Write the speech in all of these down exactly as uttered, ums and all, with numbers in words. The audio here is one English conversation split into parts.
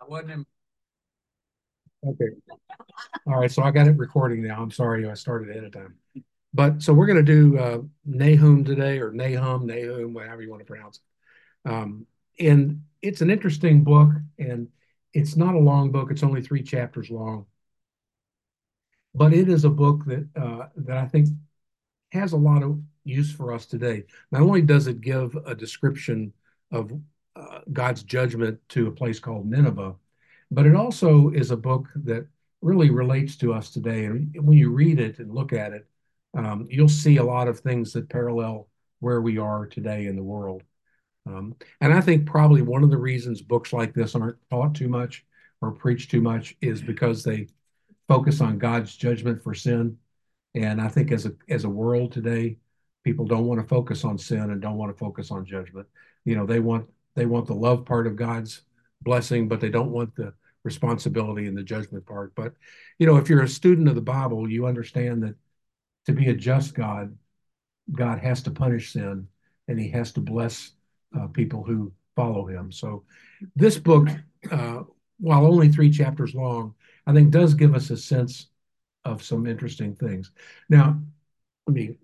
wasn't in. Okay. All right. So I got it recording now. I'm sorry I started ahead of time. But so we're going to do uh, Nahum today, or Nahum, Nahum, whatever you want to pronounce it. Um, and it's an interesting book, and it's not a long book. It's only three chapters long, but it is a book that uh, that I think has a lot of use for us today. Not only does it give a description of uh, God's judgment to a place called Nineveh, but it also is a book that really relates to us today. And when you read it and look at it, um, you'll see a lot of things that parallel where we are today in the world. Um, and I think probably one of the reasons books like this aren't taught too much or preached too much is because they focus on God's judgment for sin. And I think as a as a world today, people don't want to focus on sin and don't want to focus on judgment. You know, they want they want the love part of God's blessing, but they don't want the responsibility and the judgment part. But you know, if you're a student of the Bible, you understand that to be a just God, God has to punish sin and He has to bless uh, people who follow Him. So, this book, uh, while only three chapters long, I think does give us a sense of some interesting things. Now, let me.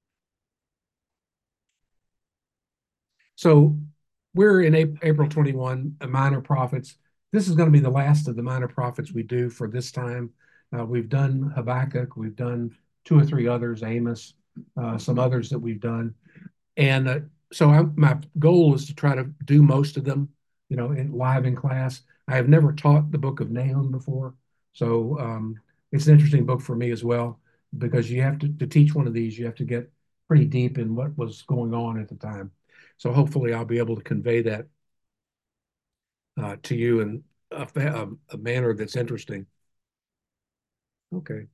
So we're in April twenty-one, a minor prophets. This is going to be the last of the minor prophets we do for this time. Uh, we've done Habakkuk, we've done two or three others, Amos, uh, some others that we've done. And uh, so I, my goal is to try to do most of them, you know, in live in class. I have never taught the book of Nahum before. So um, it's an interesting book for me as well, because you have to, to teach one of these, you have to get pretty deep in what was going on at the time. So hopefully I'll be able to convey that uh, to you in a, a, a manner that's interesting. Okay.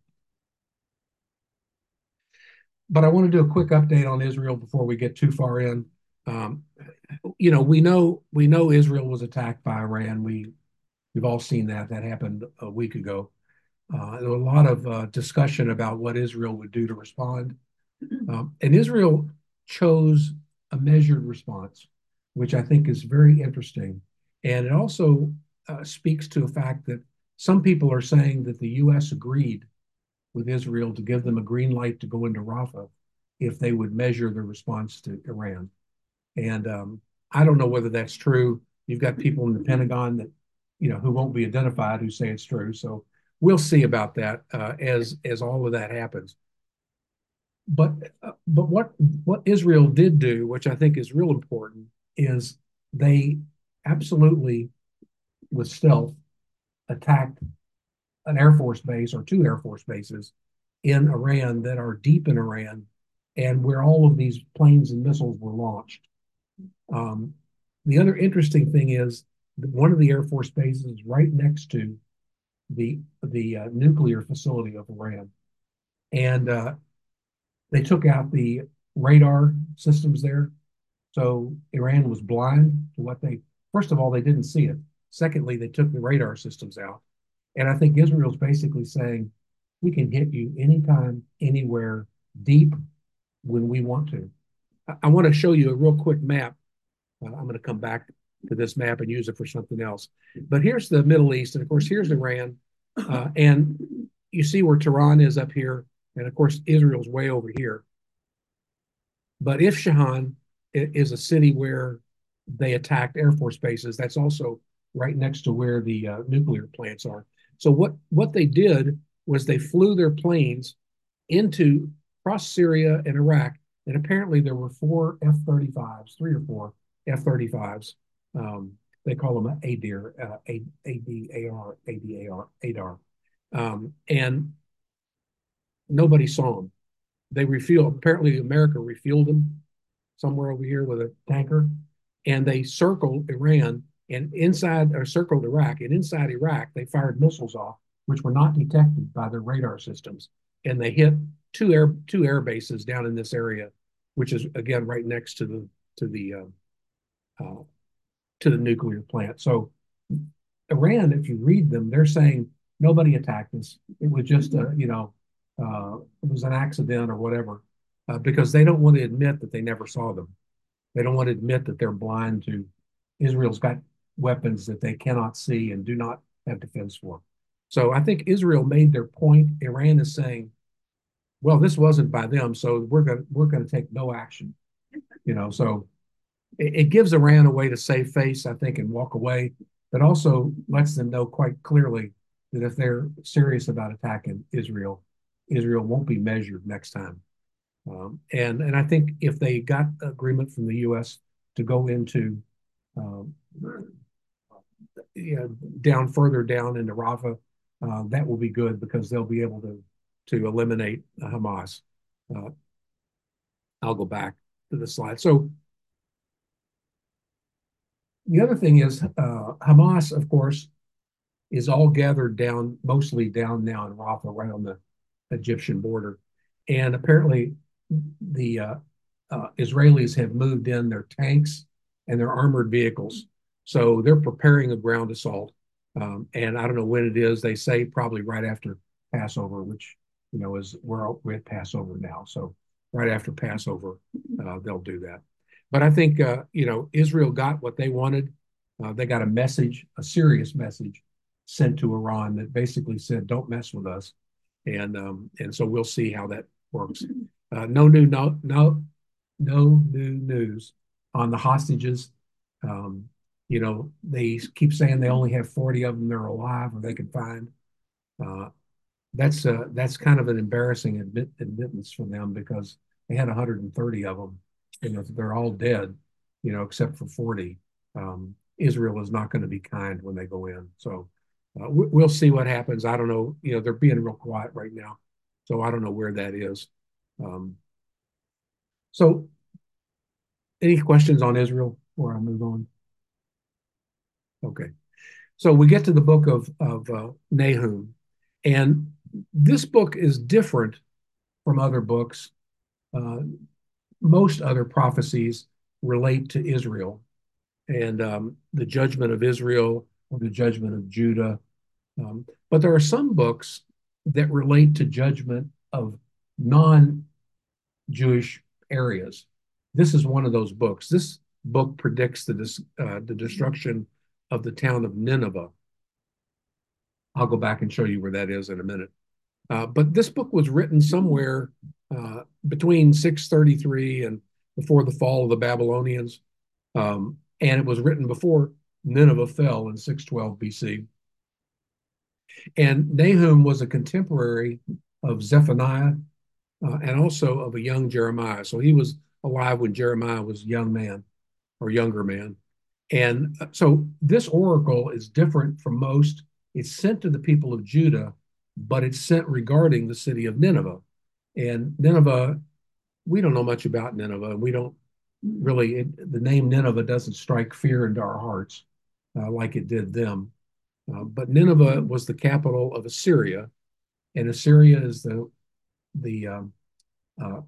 But I want to do a quick update on Israel before we get too far in. Um, you know, we know we know Israel was attacked by Iran. We we've all seen that. That happened a week ago. Uh, there was a lot of uh, discussion about what Israel would do to respond, um, and Israel chose a measured response, which I think is very interesting. And it also uh, speaks to a fact that some people are saying that the U S agreed with Israel to give them a green light to go into Rafah if they would measure the response to Iran. And um, I don't know whether that's true. You've got people in the Pentagon that, you know, who won't be identified who say it's true. So we'll see about that uh, as as all of that happens. But uh, but what what Israel did do, which I think is real important, is they absolutely, with stealth, attacked an Air Force base or two Air Force bases in Iran that are deep in Iran and where all of these planes and missiles were launched. Um, the other interesting thing is that one of the Air Force bases is right next to the the uh, nuclear facility of Iran, and uh, they took out the radar systems there. So Iran was blind to what they. First of all, they didn't see it. Secondly, they took the radar systems out, and I think Israel's basically saying we can hit you anytime, anywhere, deep when we want to. I, I want to show you a real quick map. Uh, I'm going to come back to this map and use it for something else. But here's the Middle East, and of course, here's Iran. Uh, and you see where Tehran is up here, and of course, Israel's way over here. But Isfahan is a city where they attacked Air Force bases. That's also right next to where the uh, nuclear plants are. So what what they did was they flew their planes into across Syria and Iraq, and apparently there were four F thirty-fives, three or four F thirty-fives. Um, they call them A D A R, uh, A D A R, A D A R, A D A R. Um, and nobody saw them. They refueled. Apparently, America refueled them somewhere over here with a tanker, and they circled Iran and inside or circled Iraq. And inside Iraq, they fired missiles off, which were not detected by their radar systems, and they hit two air two air bases down in this area, which is again right next to the to the uh, uh, to the nuclear plant. So Iran, if you read them, they're saying nobody attacked us. It was just a, you know, uh, it was an accident or whatever, uh, because they don't want to admit that they never saw them. They don't want to admit that they're blind to Israel's got weapons that they cannot see and do not have defense for. So I think Israel made their point. Iran is saying, well, this wasn't by them, so we're going we're going to take no action. You know, so it, it gives Iran a way to save face, I think, and walk away, but also lets them know quite clearly that if they're serious about attacking Israel, Israel won't be measured next time. Um, and and I think if they got agreement from the U S to go into um, you know, down further down into Rafah, uh, that will be good because they'll be able to to eliminate Hamas. Uh, I'll go back to the slide. So the other thing is uh, Hamas, of course, is all gathered down, mostly down now in Rafah, right on the Egyptian border. And apparently the uh, uh, Israelis have moved in their tanks and their armored vehicles. So they're preparing a ground assault. Um, and I don't know when it is. They say probably right after Passover, which, you know, is we're, we're at Passover now. So right after Passover, uh, they'll do that. But I think, uh, you know, Israel got what they wanted. Uh, they got a message, a serious message sent to Iran that basically said, don't mess with us. And um, and so we'll see how that works. Uh, no new no no no new news on the hostages. Um, you know, they keep saying they only have forty of them that are alive or they can find. Uh, that's uh, that's kind of an embarrassing admit, admittance from them because they had one hundred thirty of them, and they're all dead, you know, except for forty. Um, Israel is not going to be kind when they go in. So uh, we'll see what happens. I don't know. You know, they're being real quiet right now, so I don't know where that is. Um, so, any questions on Israel before I move on? Okay. So we get to the book of of uh, Nahum, and this book is different from other books. Uh, most other prophecies relate to Israel and um, the judgment of Israel or the judgment of Judah. Um, but there are some books that relate to judgment of non-Jewish areas. This is one of those books. This book predicts the, uh, the destruction of the town of Nineveh. I'll go back and show you where that is in a minute. Uh, but this book was written somewhere uh, between six thirty-three and before the fall of the Babylonians. Um, and it was written before Nineveh fell in six twelve B C. And Nahum was a contemporary of Zephaniah uh, and also of a young Jeremiah. So he was alive when Jeremiah was a young man or younger man. And so this oracle is different from most. It's sent to the people of Judah, but it's sent regarding the city of Nineveh. And Nineveh, we don't know much about Nineveh. We don't really, it, the name Nineveh doesn't strike fear into our hearts uh, like it did them. Uh, but Nineveh was the capital of Assyria, and Assyria is the the um, uh,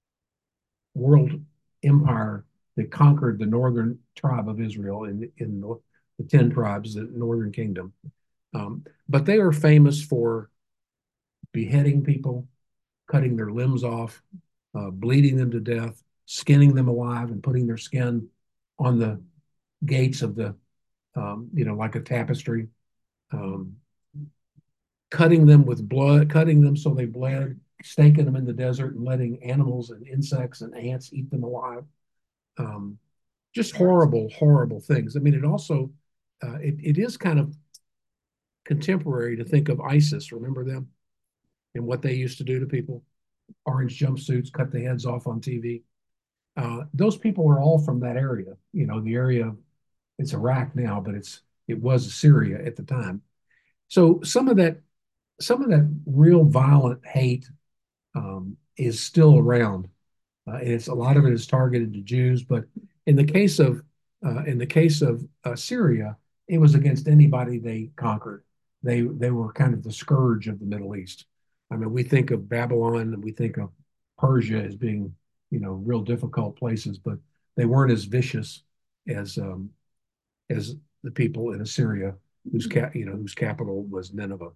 world empire that conquered the northern tribe of Israel in in the, the ten tribes, the northern kingdom. Um, but they are famous for beheading people, cutting their limbs off, uh, bleeding them to death, skinning them alive, and putting their skin on the gates of the, um, you know, like a tapestry. Um, cutting them with blood, cutting them so they bled, staking them in the desert and letting animals and insects and ants eat them alive. Um, just horrible, horrible things. I mean, it also, uh, it, it is kind of contemporary to think of ISIS. Remember them and what they used to do to people? Orange jumpsuits, cut the heads off on T V. Uh, those people are all from that area. You know, the area, it's Iraq now, but it's it was Syria at the time. So some of that, some of that real violent hate um, is still around. Uh, and it's a lot of it is targeted to Jews, but in the case of uh, in the case of uh, Syria, it was against anybody they conquered. They they were kind of the scourge of the Middle East. I mean, we think of Babylon and we think of Persia as being, you know, real difficult places, but they weren't as vicious as um, as the people in Assyria, whose cap, you know, whose capital was Nineveh.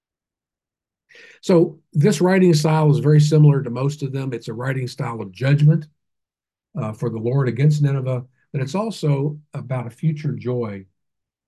So this writing style is very similar to most of them. It's a writing style of judgment uh, for the Lord against Nineveh, but it's also about a future joy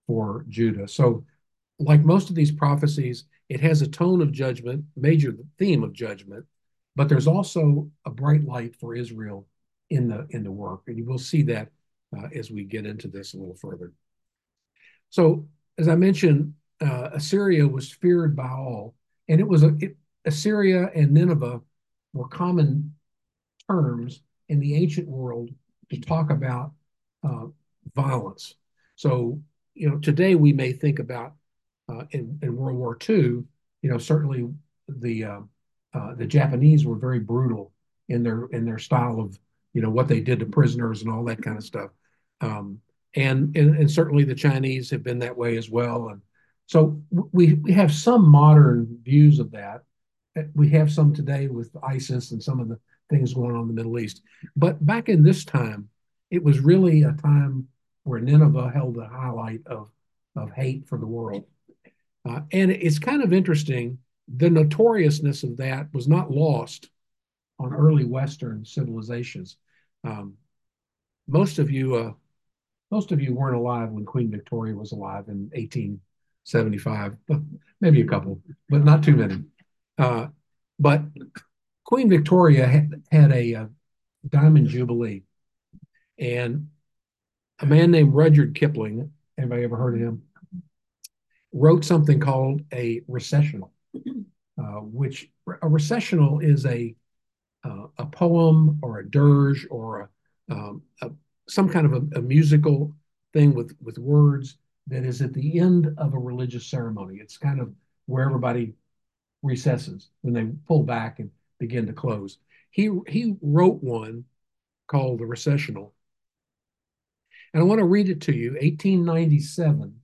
for Judah. So, like most of these prophecies, it has a tone of judgment, major theme of judgment, but there's also a bright light for Israel in the in the work, and you will see that uh, as we get into this a little further. So, as I mentioned, uh, Assyria was feared by all, and it was a it, Assyria and Nineveh were common terms in the ancient world to talk about uh, violence. So, you know, today we may think about uh, in, in World War Two, you know, certainly the uh, uh, the Japanese were very brutal in their in their style of, you know, what they did to prisoners and all that kind of stuff. Um, and, and and certainly the Chinese have been that way as well. And so we we have some modern views of that. We have some today with ISIS and some of the things going on in the Middle East. But back in this time, it was really a time where Nineveh held a highlight of, of hate for the world. Uh, and it's kind of interesting. The notoriousness of that was not lost on early Western civilizations. Um, most of you, uh, most of you weren't alive when Queen Victoria was alive in eighteen seventy-five, maybe a couple, but not too many. Uh, but Queen Victoria had, had a, a diamond jubilee, and a man named Rudyard Kipling, anybody ever heard of him, wrote something called a recessional, uh, which a recessional is a uh, a poem or a dirge or a, um, a some kind of a, a musical thing with with words that is at the end of a religious ceremony. It's kind of where everybody recesses when they pull back and begin to close. He he wrote one called the recessional, and I want to read it to you. eighteen ninety-seven.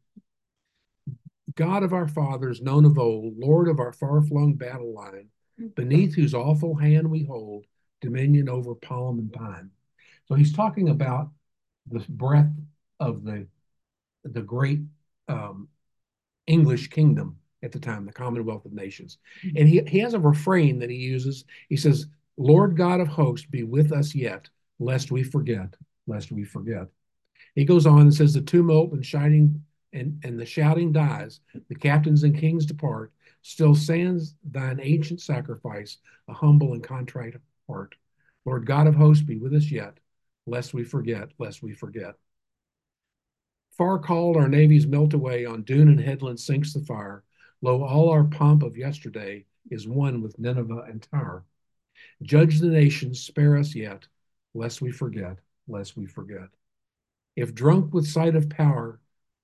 God of our fathers, known of old, Lord of our far-flung battle line, beneath whose awful hand we hold dominion over palm and pine. So he's talking about the breadth of the the great um, English kingdom at the time, the Commonwealth of Nations. And he, he has a refrain that he uses. He says, Lord God of hosts, be with us yet, lest we forget, lest we forget. He goes on and says, the tumult and shining and, and the shouting dies, the captains and kings depart, still stands thine ancient sacrifice, a humble and contrite heart. Lord God of hosts, be with us yet, lest we forget, lest we forget. Far called our navies melt away, on dune and headland sinks the fire. Lo, all our pomp of yesterday is one with Nineveh and Tyre. Judge the nations, spare us yet, lest we forget, lest we forget. If drunk with sight of power,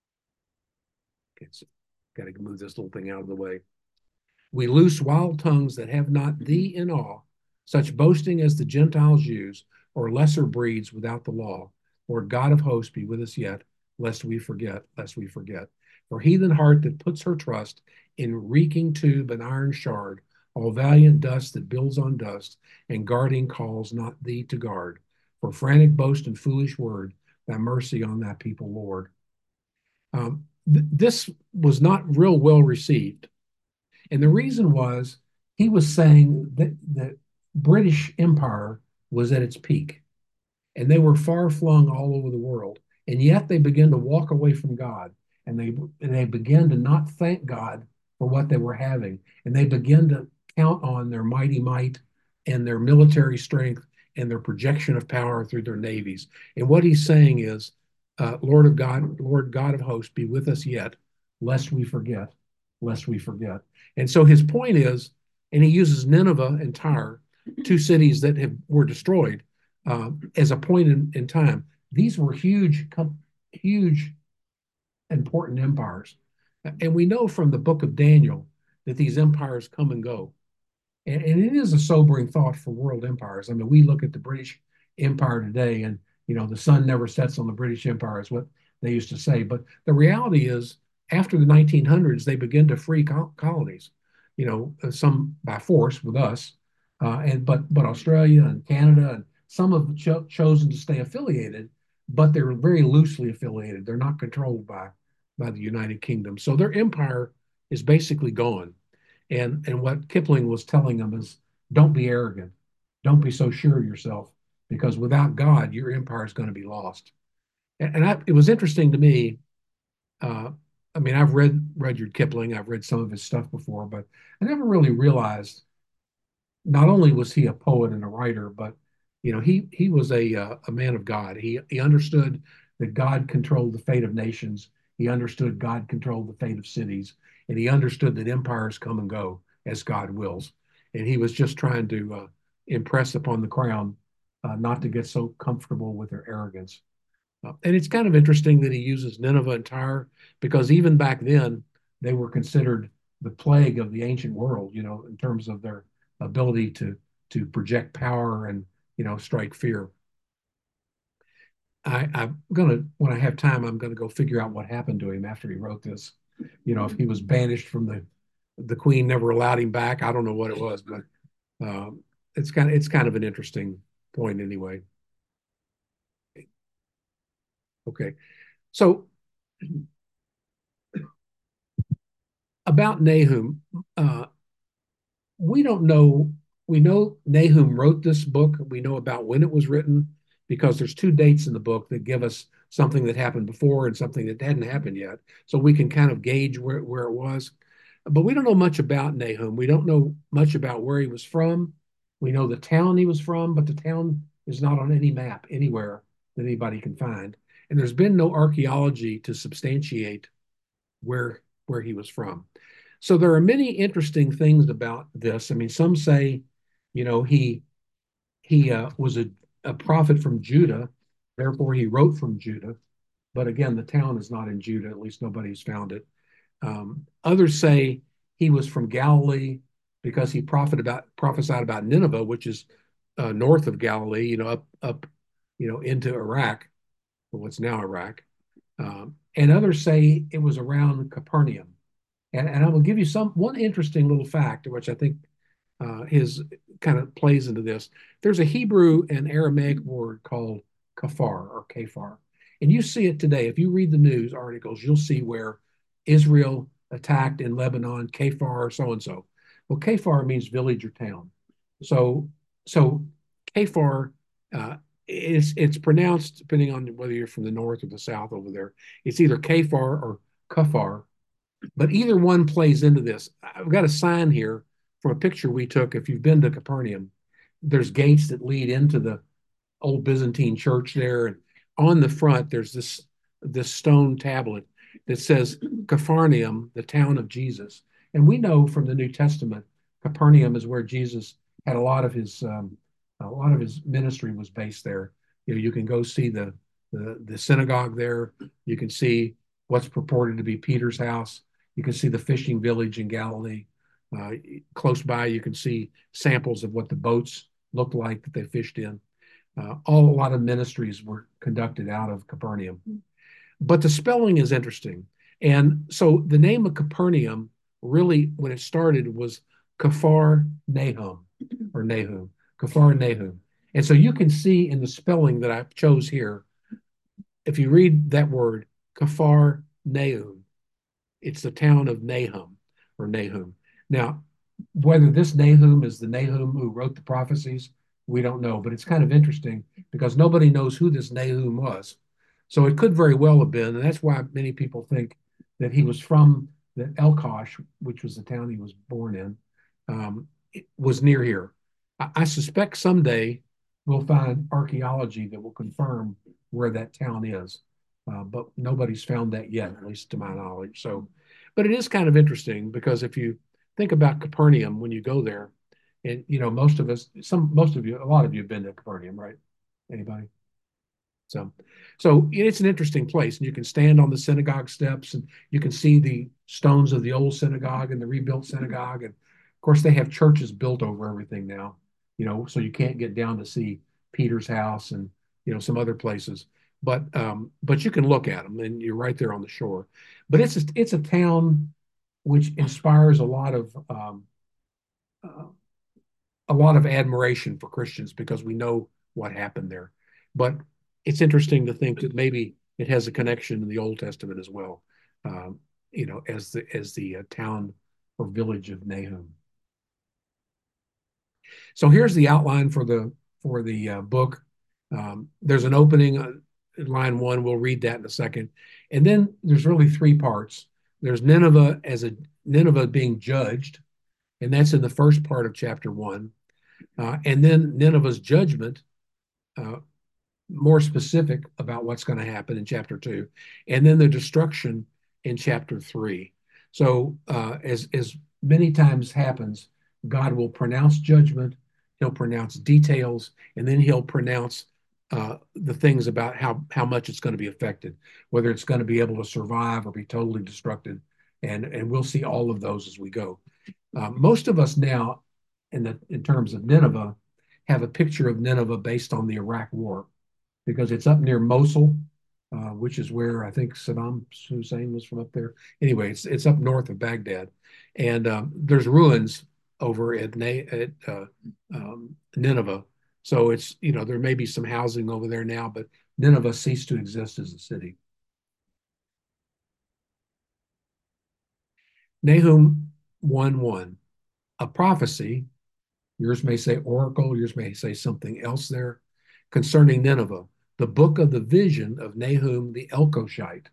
okay, so got to move this little thing out of the way. We loose wild tongues that have not thee in awe, such boasting as the Gentiles use, or lesser breeds without the law. Lord God of hosts, be with us yet, lest we forget, lest we forget. For heathen heart that puts her trust in reeking tube and iron shard, all valiant dust that builds on dust, and guarding calls not thee to guard. For frantic boast and foolish word, thy mercy on that people, Lord. Um, th- this was not real well received. And the reason was he was saying that the British Empire was at its peak, and they were far flung all over the world. And yet they began to walk away from God, and they and they began to not thank God for what they were having, and they began to count on their mighty might and their military strength and their projection of power through their navies. And what he's saying is, uh, Lord of God, Lord God of hosts, be with us yet, lest we forget, lest we forget. And so his point is, and he uses Nineveh and Tyre, two cities that have were destroyed, uh, as a point in, in time. These were huge, huge, important empires. And we know from the book of Daniel that these empires come and go. And, and it is a sobering thought for world empires. I mean, we look at the British Empire today, and you know, the sun never sets on the British Empire, is what they used to say. But the reality is, after the nineteen hundreds, they began to free col- colonies. You know, some by force with us, uh, and but but Australia and Canada and some have cho- chosen to stay affiliated, but they're very loosely affiliated. They're not controlled by by the United Kingdom, so their empire is basically gone. And, and what Kipling was telling them is, don't be arrogant. Don't be so sure of yourself, because without God, your empire is going to be lost. And, and I, it was interesting to me. uh, I mean, I've read Rudyard Kipling, I've read some of his stuff before, but I never really realized not only was he a poet and a writer, but you know, he he was a uh, a man of God. He he understood that God controlled the fate of nations. He understood God controlled the fate of cities, and he understood that empires come and go as God wills. And he was just trying to uh, impress upon the crown uh, not to get so comfortable with their arrogance. Uh, and it's kind of interesting that he uses Nineveh and Tyre because even back then they were considered the plague of the ancient world, you know, in terms of their ability to to project power and you know strike fear. I, I'm gonna when I have time, I'm gonna go figure out what happened to him after he wrote this. You know, if he was banished from the the queen never allowed him back. I don't know what it was, but um, it's kind of it's kind of an interesting point anyway. Okay, so about Nahum, uh, we don't know. We know Nahum wrote this book. We know about when it was written because there's two dates in the book that give us something that happened before and something that hadn't happened yet. So we can kind of gauge where, where it was. But we don't know much about Nahum. We don't know much about where he was from. We know the town he was from, but the town is not on any map anywhere that anybody can find. And there's been no archaeology to substantiate where where he was from. So there are many interesting things about this. I mean, some say, you know, he he uh, was a, a prophet from Judah, therefore he wrote from Judah. But again, the town is not in Judah. At least nobody's found it. Um, others say he was from Galilee because he prophet about, prophesied about Nineveh, which is uh, north of Galilee, you know, up up, you know, into Iraq, or what's now Iraq. Um, and others say it was around Capernaum. And, and I will give you some one interesting little fact, which I think uh, is kind of plays into this. There's a Hebrew and Aramaic word called kafar or kafar. And you see it today. If you read the news articles, you'll see where Israel attacked in Lebanon, kafar, so and so. Well, kafar means village or town. So, so kafar uh, is it's pronounced depending on whether you're from the north or the south over there. It's either kafar or kafar, but either one plays into this. I've got a sign here from a picture we took. If you've been to Capernaum, there's gates that lead into the old Byzantine church there. And on the front, there's this this stone tablet that says Capharnaum, the town of Jesus. And we know from the New Testament, Capernaum is where Jesus had a lot of his um, a lot of his ministry was based there. You know, you can go see the the, the synagogue there. You can see what's purported to be Peter's house. You can see the fishing village in Galilee. Uh, close by, you can see samples of what the boats looked like that they fished in. Uh, all a lot of ministries were conducted out of Capernaum. But the spelling is interesting. And so the name of Capernaum really, when it started, was Kafar Nahum or Nahum, Kafar Nahum. And so you can see in the spelling that I chose here, if you read that word, Kafar Nahum, it's the town of Nahum or Nahum. Now, whether this Nahum is the Nahum who wrote the prophecies, we don't know, but it's kind of interesting because nobody knows who this Nahum was. So it could very well have been, and that's why many people think that he was from the Elkosh, which was the town he was born in, um, it was near here. I, I suspect someday we'll find archaeology that will confirm where that town is, uh, but nobody's found that yet, at least to my knowledge. So, but it is kind of interesting because if you think about Capernaum when you go there, and you know most of us, some most of you, a lot of you have been to Capernaum, right? Anybody? So, so it's an interesting place, and you can stand on the synagogue steps, and you can see the stones of the old synagogue and the rebuilt synagogue, and of course they have churches built over everything now, you know, so you can't get down to see Peter's house and you know some other places, but um, but you can look at them, and you're right there on the shore. But it's a, it's a town which inspires a lot of um, uh, a lot of admiration for Christians because we know what happened there. But it's interesting to think that maybe it has a connection in the Old Testament as well, um, you know, as the as the uh, town or village of Nahum. So here's the outline for the for the uh, book. Um, there's an opening. Uh, line one. We'll read that in a second. And then there's really three parts. There's Nineveh as a Nineveh being judged, and that's in the first part of chapter one. Uh, and then Nineveh's judgment, uh, more specific about what's going to happen in chapter two, and then the destruction in chapter three. So, uh, as as many times happens, God will pronounce judgment, He'll pronounce details, and then He'll pronounce uh, the things about how how much it's going to be affected, whether it's going to be able to survive or be totally destructed, and and we'll see all of those as we go. Uh, most of us now, in the in terms of Nineveh, have a picture of Nineveh based on the Iraq War because it's up near Mosul, uh, which is where I think Saddam Hussein was from up there. Anyway, it's it's up north of Baghdad, and um, there's ruins over at, at uh, um, Nineveh. So it's, you know, there may be some housing over there now, but Nineveh ceased to exist as a city. Nahum one one, a prophecy. Yours may say oracle, yours may say something else there, concerning Nineveh, the book of the vision of Nahum the Elkoshite.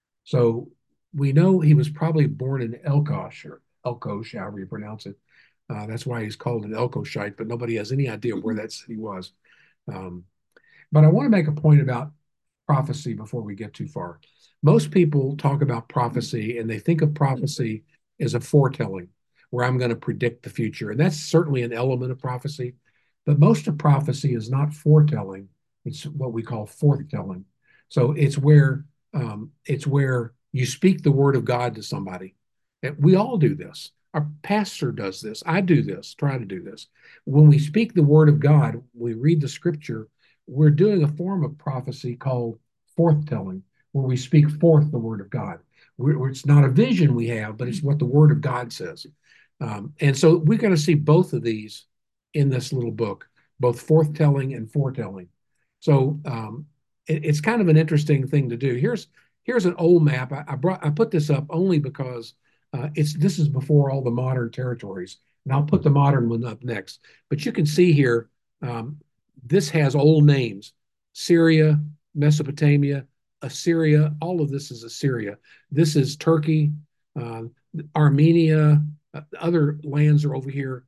So we know he was probably born in Elkosh, or Elkosh, however you pronounce it. Uh, that's why he's called an Elkoshite, but nobody has any idea where that city was. Um, but I want to make a point about prophecy before we get too far. Most people talk about prophecy and they think of prophecy as a foretelling, where I'm going to predict the future. And that's certainly an element of prophecy. But most of prophecy is not foretelling. It's what we call forthtelling. So it's where um, it's where you speak the word of God to somebody. And we all do this. Our pastor does this. I do this, try to do this. When we speak the word of God, we read the scripture, we're doing a form of prophecy called forthtelling, where we speak forth the word of God. We're, it's not a vision we have, but it's what the word of God says. Um, and so we're going to see both of these in this little book, both forthtelling and foretelling. So um, it, it's kind of an interesting thing to do. Here's here's an old map. I, I brought I put this up only because uh, it's this is before all the modern territories, and I'll put the modern one up next. But you can see here, um, this has old names: Syria, Mesopotamia, Assyria. All of this is Assyria. This is Turkey, uh, Armenia. Uh, other lands are over here.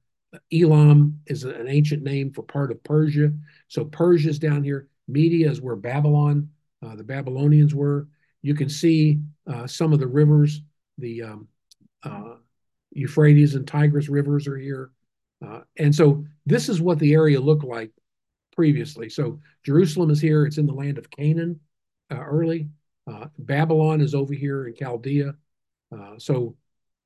Elam is an ancient name for part of Persia. So Persia is down here. Media is where Babylon, uh, the Babylonians were. You can see uh, some of the rivers. The um, uh, Euphrates and Tigris rivers are here. Uh, and so this is what the area looked like previously. So Jerusalem is here. It's in the land of Canaan uh, early. Uh, Babylon is over here in Chaldea. Uh, so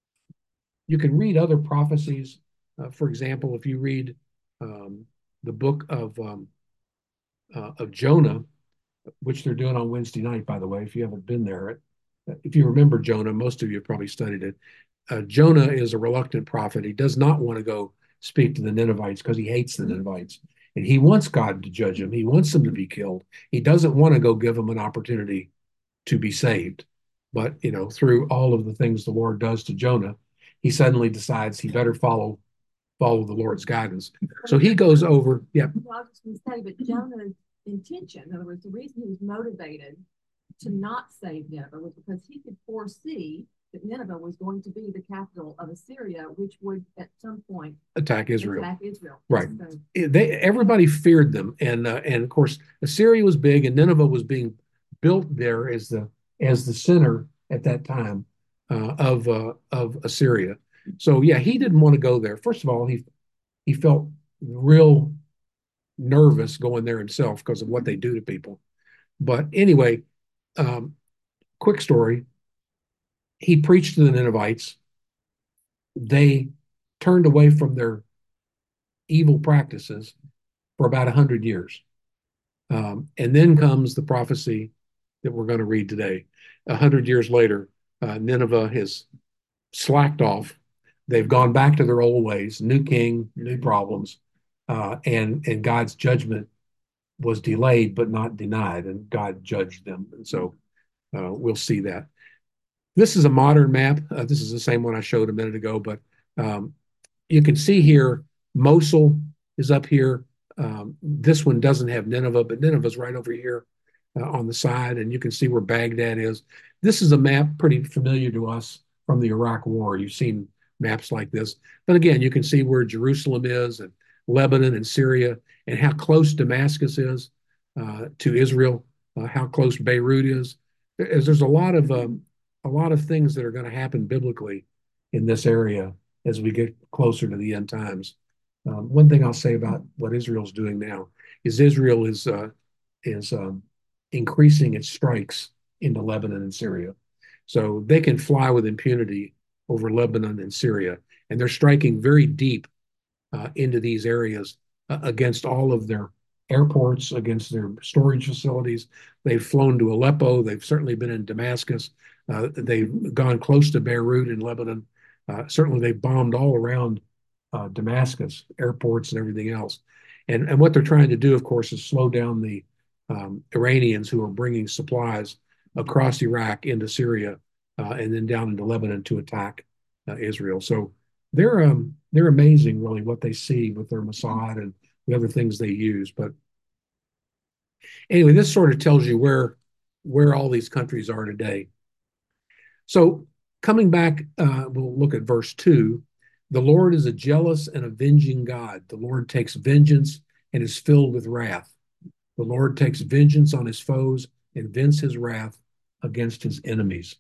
you can read other prophecies. Uh, for example, if you read um, the book of um, uh, of Jonah, which they're doing on Wednesday night, by the way, if you haven't been there, if you remember Jonah, most of you have probably studied it. Uh, Jonah is a reluctant prophet. He does not want to go speak to the Ninevites because he hates the Ninevites. And he wants God to judge him. He wants them to be killed. He doesn't want to go give them an opportunity to be saved. But, you know, through all of the things the Lord does to Jonah, he suddenly decides he better follow follow the Lord's guidance. So he goes over. Yeah. Well, I was just going to say, but Jonah's intention, in other words, the reason he was motivated to not save Nineveh was because he could foresee that Nineveh was going to be the capital of Assyria, which would at some point attack Israel. Attack Israel. Right. So, they everybody feared them, and uh, and of course Assyria was big, and Nineveh was being built there as the as the center at that time uh, of uh, of Assyria. So yeah, he didn't want to go there. First of all, he he felt real nervous going there himself because of what they do to people. But anyway, um, quick story. He preached to the Ninevites. They turned away from their evil practices for about a hundred years. Um, and then comes the prophecy that we're going to read today. A hundred years later, uh, Nineveh has slacked off. They've gone back to their old ways, new king, new problems, uh, and and God's judgment was delayed but not denied, and God judged them. And so uh, we'll see that. This is a modern map. Uh, this is the same one I showed a minute ago, but um, you can see here Mosul is up here. Um, this one doesn't have Nineveh, but Nineveh's right over here. uh, on the side, and you can see where Baghdad is. This is a map pretty familiar to us from the Iraq War. You've seen maps like this. But again, you can see where Jerusalem is and Lebanon and Syria and how close Damascus is uh, to Israel, uh, how close Beirut is. There's, there's a lot of um, a lot of things that are going to happen biblically in this area as we get closer to the end times. Um, one thing I'll say about what Israel's doing now is Israel is uh, is um, increasing its strikes into Lebanon and Syria. So they can fly with impunity over Lebanon and Syria, and they're striking very deep uh, into these areas uh, against all of their airports, against their storage facilities. They've flown to Aleppo. They've certainly been in Damascus. Uh, they've gone close to Beirut in Lebanon. Uh, certainly, they've bombed all around uh, Damascus, airports and everything else. And, and what they're trying to do, of course, is slow down the um, Iranians who are bringing supplies across Iraq into Syria uh, and then down into Lebanon to attack uh, Israel. So they're um, they're amazing, really, what they see with their Mossad and the other things they use. But anyway, this sort of tells you where where all these countries are today. So coming back, uh, we'll look at verse two. The Lord is a jealous and avenging God. The Lord takes vengeance and is filled with wrath. The Lord takes vengeance on his foes and vents his wrath against his enemies.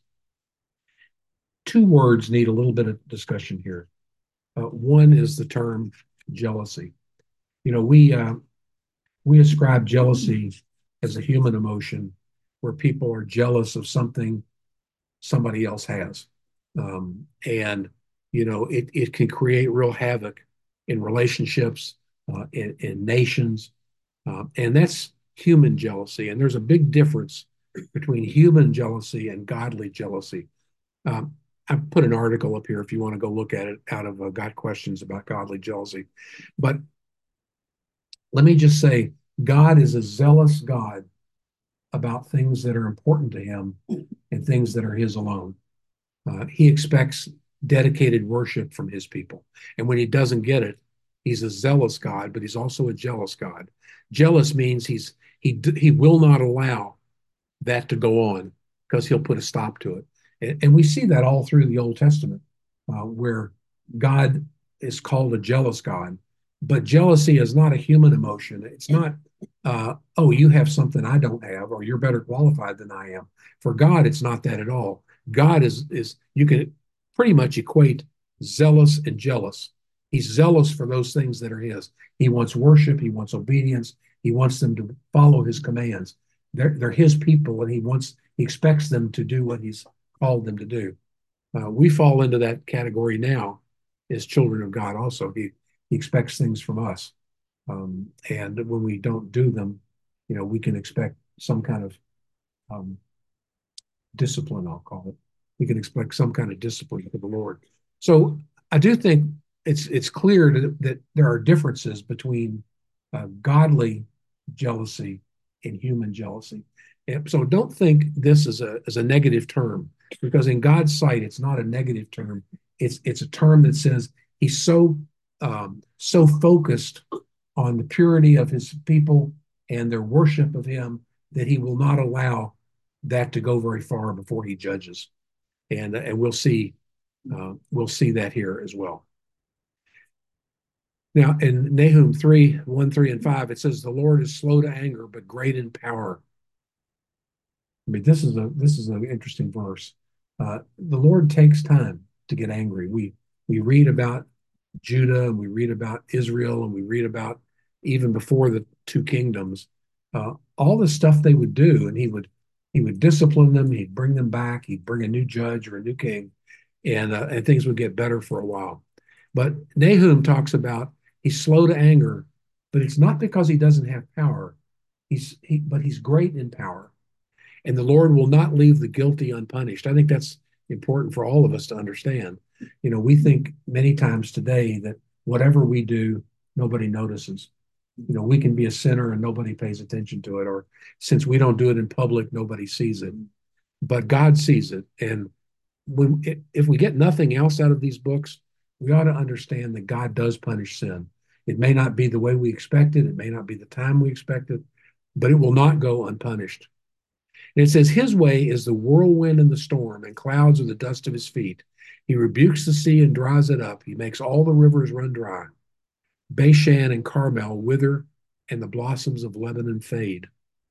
Two words need a little bit of discussion here. Uh, one is the term jealousy. You know, we uh, we ascribe jealousy as a human emotion where people are jealous of something somebody else has. Um, and, you know, it, it can create real havoc in relationships, uh, in, in nations. Uh, and that's human jealousy. And there's a big difference between human jealousy and godly jealousy. Um, I put an article up here if you want to go look at it out of uh, Got Questions about godly jealousy. But let me just say, God is a zealous God about things that are important to him and things that are his alone. Uh, he expects dedicated worship from his people. And when he doesn't get it, he's a zealous God, but he's also a jealous God. Jealous means he's he he will not allow that to go on because he'll put a stop to it. And, and we see that all through the Old Testament, uh, where God is called a jealous God. But jealousy is not a human emotion. It's not, uh, oh, you have something I don't have, or you're better qualified than I am. For God, it's not that at all. God is, is you can pretty much equate zealous and jealous. He's zealous for those things that are his. He wants worship. He wants obedience. He wants them to follow his commands. They're, they're his people, and he wants, he expects them to do what he's called them to do. Uh, we fall into that category now as children of God also. He, he expects things from us. Um, and when we don't do them, you know, we can expect some kind of um, discipline, I'll call it. We can expect some kind of discipline from the Lord. So I do think it's it's clear that, that there are differences between uh, godly jealousy and human jealousy. And so don't think this is a as a negative term, because in God's sight, it's not a negative term. It's it's a term that says he's so um, so focused on the purity of his people and their worship of him that he will not allow that to go very far before he judges. And uh, and we'll see uh, we'll see that here as well. Now in Nahum three, one, three, and five, it says the Lord is slow to anger, but great in power. I mean, this is a this is an interesting verse. Uh, the Lord takes time to get angry. We we read about Judah, and we read about Israel, and we read about even before the two kingdoms, uh, all the stuff they would do, and he would he would discipline them. He'd bring them back. He'd bring a new judge or a new king, and uh, and things would get better for a while. But Nahum talks about he's slow to anger, but it's not because he doesn't have power. He's he, but he's great in power, and the Lord will not leave the guilty unpunished. I think that's important for all of us to understand. You know, we think many times today that whatever we do, nobody notices. You know, we can be a sinner and nobody pays attention to it, or since we don't do it in public, nobody sees it. But God sees it. And when if we get nothing else out of these books, we ought to understand that God does punish sin. It may not be the way we expect it, it may not be the time we expect it, but it will not go unpunished. And it says, his way is the whirlwind and the storm, and clouds are the dust of his feet. He rebukes the sea and dries it up. He makes all the rivers run dry. Bashan and Carmel wither, and the blossoms of Lebanon fade.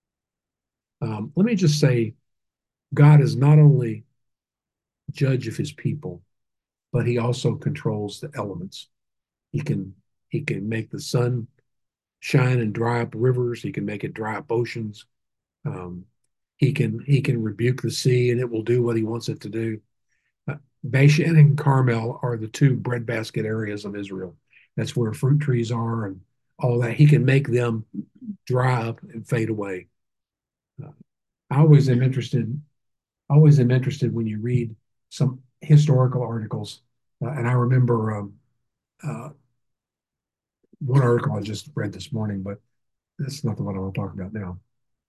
Um, let me just say, God is not only judge of his people, but he also controls the elements. He can he can make the sun shine and dry up rivers. He can make it dry up oceans. Um, he can he can rebuke the sea and it will do what he wants it to do. Uh, Bashan and Carmel are the two breadbasket areas of Israel. That's where fruit trees are and all that. He can make them dry up and fade away. Uh, I always am interested. Always am interested when you read some historical articles. Uh, and I remember um, uh, one article I just read this morning, but that's not the one I want to talk about now.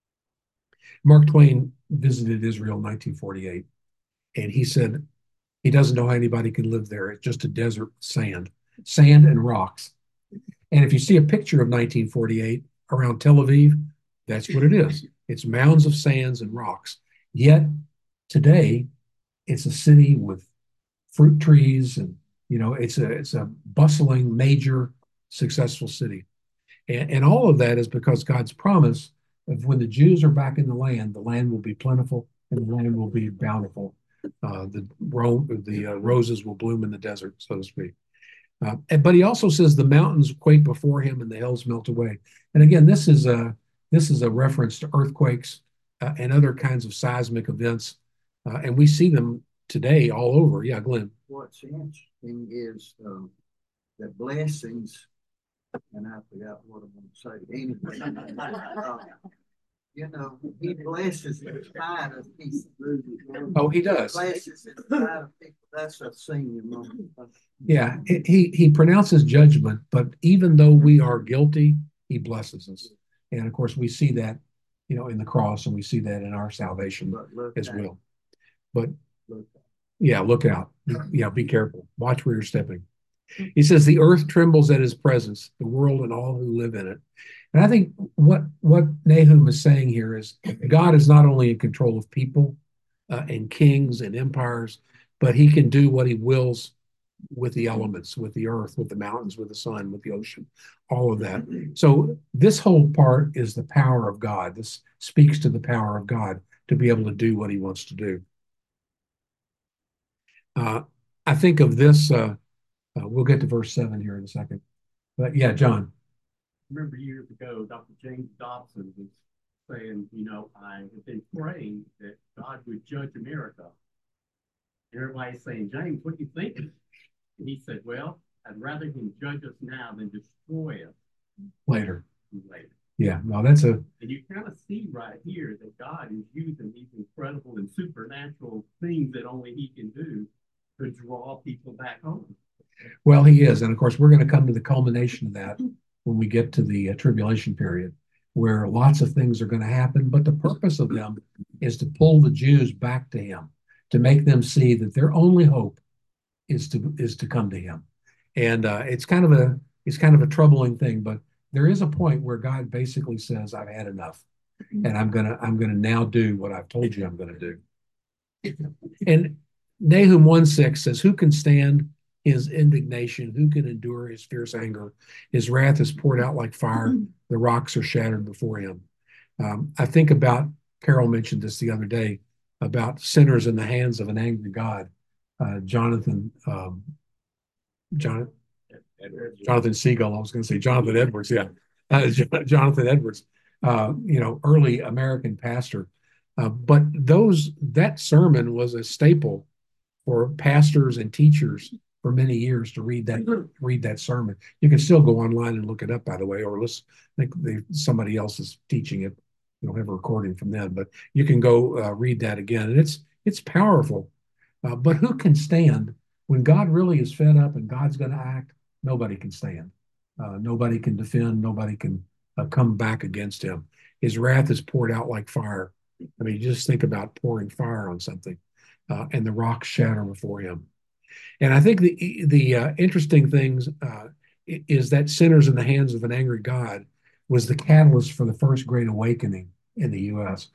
Mark Twain visited Israel in nineteen forty-eight, and he said he doesn't know how anybody can live there. It's just a desert, sand, sand and rocks. And if you see a picture of nineteen forty-eight around Tel Aviv, that's what it is. It's mounds of sands and rocks. Yet today, it's a city with fruit trees, and you know, it's a it's a bustling, major, successful city. And, and all of that is because God's promise of when the Jews are back in the land, the land will be plentiful and the land will be bountiful. Uh, the ro- the uh, roses will bloom in the desert, so to speak. Uh, but he also says the mountains quake before him and the hills melt away. And again, this is a this is a reference to earthquakes uh, and other kinds of seismic events, uh, and we see them today all over. Yeah, Glenn. What's interesting is uh, the blessings, and I forgot what I'm going to say. Anyway, uh, you know, he blesses in spite of people. Oh, he does. He blesses in spite of people. That's a senior moment. Yeah, it, he he pronounces judgment, but even though we are guilty, he blesses us. And of course, we see that, you know, in the cross, and we see that in our salvation as well. But Look yeah, look out. Yeah, be careful. Watch where you're stepping. He says the earth trembles at his presence, the world and all who live in it. And I think what what Nahum is saying here is God is not only in control of people uh, and kings and empires, but he can do what he wills with the elements, with the earth, with the mountains, with the sun, with the ocean, all of that. So this whole part is the power of God. This speaks to the power of God to be able to do what he wants to do. Uh, I think of this, uh, uh, we'll get to verse seven here in a second. But yeah, John. Remember years ago, Doctor James Dobson was saying, you know, I have been praying that God would judge America. And everybody's saying, James, what do you think? And he said, well, I'd rather him judge us now than destroy us later. later. Yeah, no, that's a. And you kind of see right here that God is using these incredible and supernatural things that only he can do to draw people back home. Well, he is. And of course, we're going to come to the culmination of that when we get to the uh, tribulation period, where lots of things are going to happen. But the purpose of them is to pull the Jews back to him, to make them see that their only hope is to is to come to him. And uh, it's kind of a it's kind of a troubling thing, but there is a point where God basically says, I've had enough, and I'm gonna I'm gonna now do what I've told you I'm gonna do. And Nahum one six says, who can stand his indignation? Who can endure his fierce anger? His wrath is poured out like fire. The rocks are shattered before him. Um, I think about, Carol mentioned this the other day, about sinners in the hands of an angry God. Uh, Jonathan, um, John, Jonathan Siegel, I was going to say Jonathan Edwards, yeah. Uh, Jonathan Edwards, uh, you know, early American pastor. Uh, but those that sermon was a staple for pastors and teachers for many years to read that read that sermon. You can still go online and look it up, by the way, or listen. I think they, somebody else is teaching it. You don't have a recording from them, but you can go uh, read that again, and it's it's powerful. Uh, but who can stand when God really is fed up and God's going to act? Nobody can stand. Uh, nobody can defend. Nobody can uh, come back against him. His wrath is poured out like fire. I mean, just think about pouring fire on something. Uh, and the rocks shatter before him. And I think the the uh, interesting things uh, is that sinners in the hands of an angry God was the catalyst for the first Great Awakening in the U S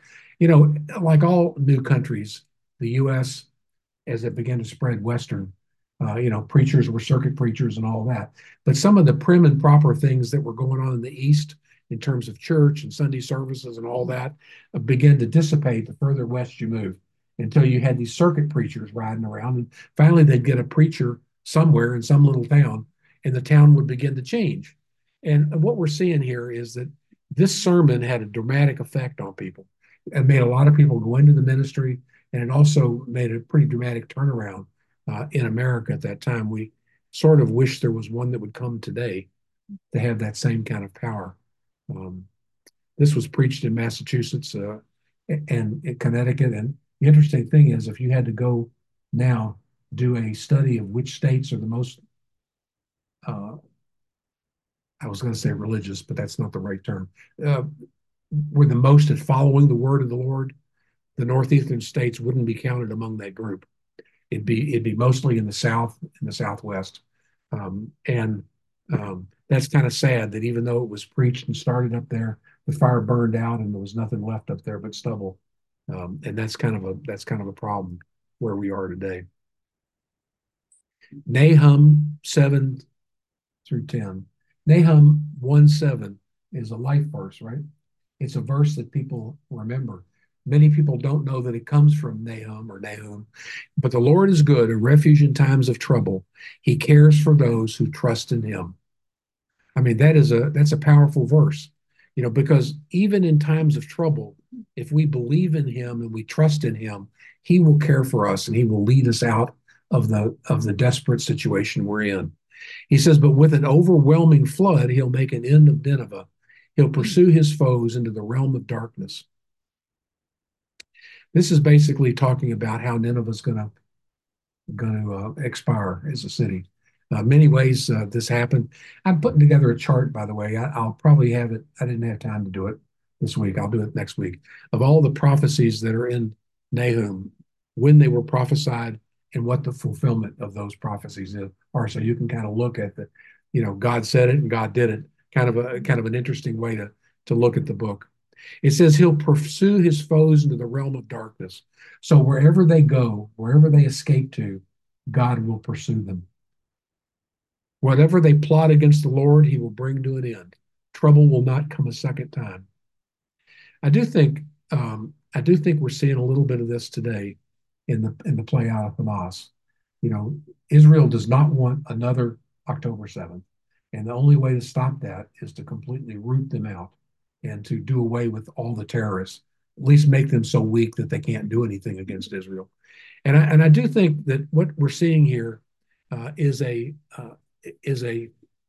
You know, like all new countries, the U S, as it began to spread western, uh, you know, preachers were circuit preachers and all that. But some of the prim and proper things that were going on in the East in terms of church and Sunday services and all that uh, began to dissipate the further west you move until you had these circuit preachers riding around. And finally, they'd get a preacher somewhere in some little town, and the town would begin to change. And what we're seeing here is that this sermon had a dramatic effect on people. It made a lot of people go into the ministry, and it also made a pretty dramatic turnaround uh, in America at that time. We sort of wish there was one that would come today to have that same kind of power. Um, this was preached in Massachusetts uh, and in Connecticut. And the interesting thing is, if you had to go now do a study of which states are the most, uh, I was going to say religious, but that's not the right term, uh, were the most at following the word of the Lord, the northeastern states wouldn't be counted among that group. It'd be it'd be mostly in the South, in the Southwest, um, and um, that's kind of sad that even though it was preached and started up there, the fire burned out and there was nothing left up there but stubble, um, and that's kind of a that's kind of a problem where we are today. Nahum seven through ten. Nahum one seven is a life verse, right? It's a verse that people remember. Many people don't know that it comes from Nahum or Nahum, but the Lord is good, a refuge in times of trouble. He cares for those who trust in him. I mean, that is a that's a powerful verse, you know, because even in times of trouble, if we believe in him and we trust in him, he will care for us and he will lead us out of the of the desperate situation we're in. He says, but with an overwhelming flood, he'll make an end of Nineveh. He'll pursue his foes into the realm of darkness. This is basically talking about how Nineveh is going to going to uh, expire as a city. Uh, many ways uh, this happened. I'm putting together a chart, by the way. I, I'll probably have it. I didn't have time to do it this week. I'll do it next week. Of all the prophecies that are in Nahum, when they were prophesied and what the fulfillment of those prophecies are, so you can kind of look at the, you know, God said it and God did it. Kind of a kind of an interesting way to to look at the book. It says he'll pursue his foes into the realm of darkness. So wherever they go, wherever they escape to, God will pursue them. Whatever they plot against the Lord, he will bring to an end. Trouble will not come a second time. I do think um, I do think we're seeing a little bit of this today in the in the play out of Hamas. You know, Israel does not want another October seventh, and the only way to stop that is to completely root them out and to do away with all the terrorists, at least make them so weak that they can't do anything against Israel. And I, and I do think that what we're seeing here uh, is a uh, is a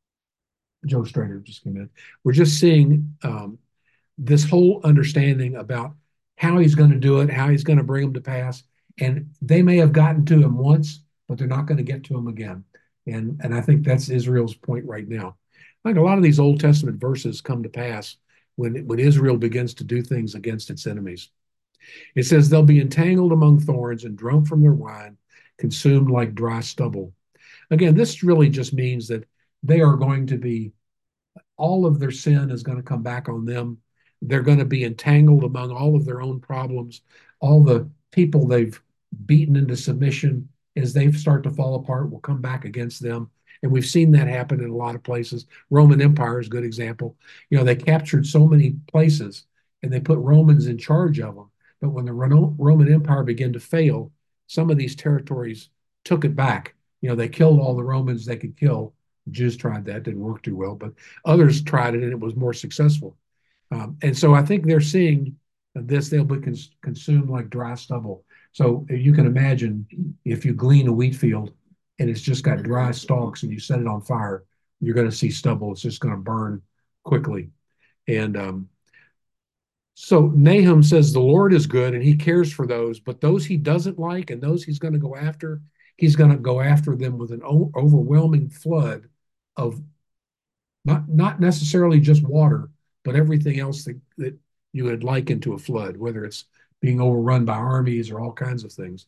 Joe Strader just came in. We're just seeing um, this whole understanding about how he's going to do it, how he's going to bring them to pass, and they may have gotten to him once, but they're not going to get to him again. And and I think that's Israel's point right now. I think a lot of these Old Testament verses come to pass when, when Israel begins to do things against its enemies. It says they'll be entangled among thorns and drunk from their wine, consumed like dry stubble. Again, this really just means that they are going to be, all of their sin is going to come back on them. They're going to be entangled among all of their own problems, all the people they've beaten into submission as they start to fall apart will come back against them. And we've seen that happen in a lot of places. Roman Empire is a good example. You know, they captured so many places and they put Romans in charge of them. But when the Roman Empire began to fail, some of these territories took it back. You know, they killed all the Romans they could kill. The Jews tried that, didn't work too well, but others tried it and it was more successful. Um, and so I think they're seeing this, they'll be cons- consumed like dry stubble. So you can imagine if you glean a wheat field and it's just got dry stalks and you set it on fire, you're going to see stubble. It's just going to burn quickly. And um, so Nahum says the Lord is good and he cares for those, but those he doesn't like and those he's going to go after, he's going to go after them with an o- overwhelming flood of not, not necessarily just water, but everything else that, that you would liken to a flood, whether it's being overrun by armies or all kinds of things.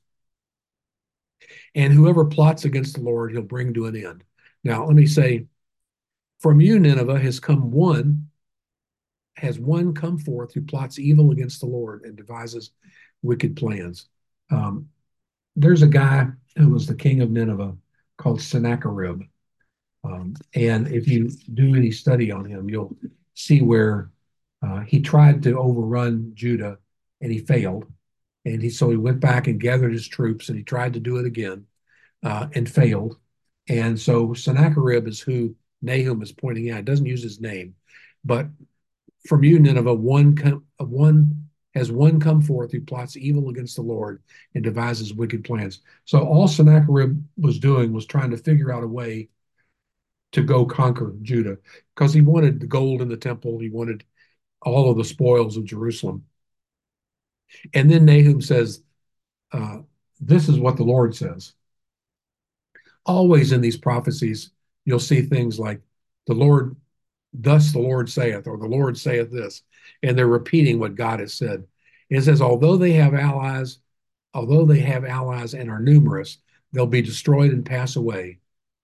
And whoever plots against the Lord, he'll bring to an end. Now, let me say, from you, Nineveh, has come one, has one come forth who plots evil against the Lord and devises wicked plans. Um, there's a guy who was the king of Nineveh called Sennacherib. Um, and if you do any study on him, you'll see where uh, he tried to overrun Judah and he failed. And he so he went back and gathered his troops and he tried to do it again uh, and failed. And so Sennacherib is who Nahum is pointing out. It doesn't use his name, but from you, Nineveh, one com- one has one come forth who plots evil against the Lord and devises wicked plans. So all Sennacherib was doing was trying to figure out a way to go conquer Judah because he wanted the gold in the temple. He wanted all of the spoils of Jerusalem. And then Nahum says, uh, this is what the Lord says. Always in these prophecies, you'll see things like the Lord, thus the Lord saith, or the Lord saith this, and they're repeating what God has said. It says, although they have allies, although they have allies and are numerous, they'll be destroyed and pass away.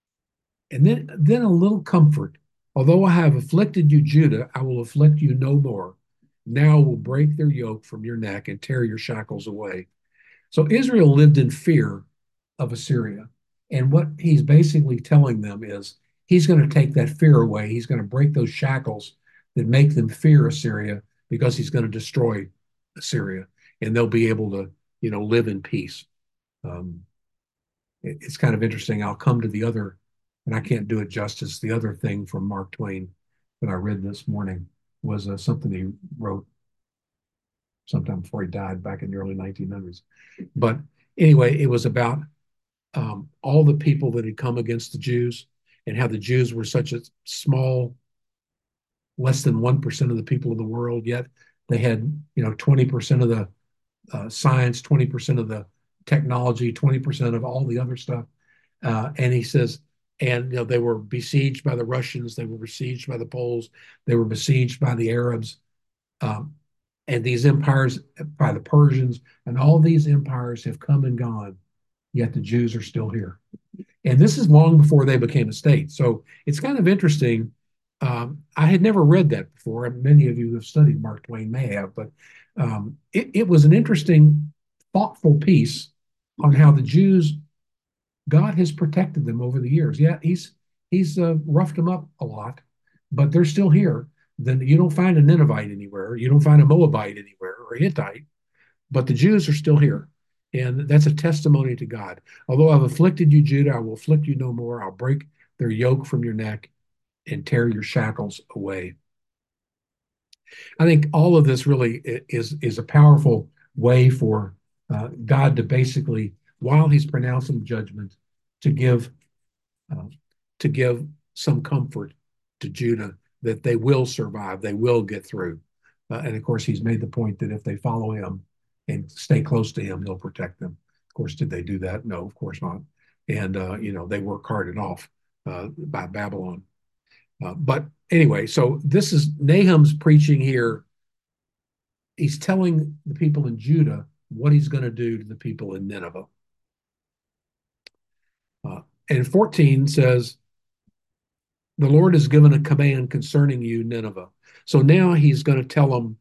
And then, then a little comfort. Although I have afflicted you, Judah, I will afflict you no more. Now I will break their yoke from your neck and tear your shackles away. So Israel lived in fear of Assyria. And what he's basically telling them is he's going to take that fear away. He's going to break those shackles that make them fear Assyria because he's going to destroy Assyria and they'll be able to, you know, live in peace. Um, it, it's kind of interesting. I'll come to the other, and I can't do it justice. The other thing from Mark Twain that I read this morning was uh, something he wrote sometime before he died back in the early nineteen hundreds. But anyway, it was about um, all the people that had come against the Jews and how the Jews were such a small, less than one percent of the people of the world, yet they had, you know, twenty percent of the uh, science, twenty percent of the technology, twenty percent of all the other stuff. Uh, and he says, and you know, they were besieged by the Russians, they were besieged by the Poles, they were besieged by the Arabs, um, and these empires by the Persians, and all these empires have come and gone, yet the Jews are still here. And this is long before they became a state. So it's kind of interesting. Um, I had never read that before. Many of you who have studied Mark Twain may have, but um, it, it was an interesting, thoughtful piece on how the Jews, God has protected them over the years. Yeah, he's he's uh, roughed them up a lot, but they're still here. Then you don't find a Ninevite anywhere. You don't find a Moabite anywhere or a Hittite, but the Jews are still here. And that's a testimony to God. Although I've afflicted you, Judah, I will afflict you no more. I'll break their yoke from your neck and tear your shackles away. I think all of this really is, is a powerful way for uh, God to basically, while he's pronouncing judgment, to give uh, to give some comfort to Judah that they will survive, they will get through. Uh, and of course, he's made the point that if they follow him and stay close to him, he'll protect them. Of course, did they do that? No, of course not. And, uh, you know, they were carted off uh, by Babylon. Uh, but anyway, so this is Nahum's preaching here. He's telling the people in Judah what he's going to do to the people in Nineveh. Uh, and fourteen says, the Lord has given a command concerning you, Nineveh. So now he's going to tell them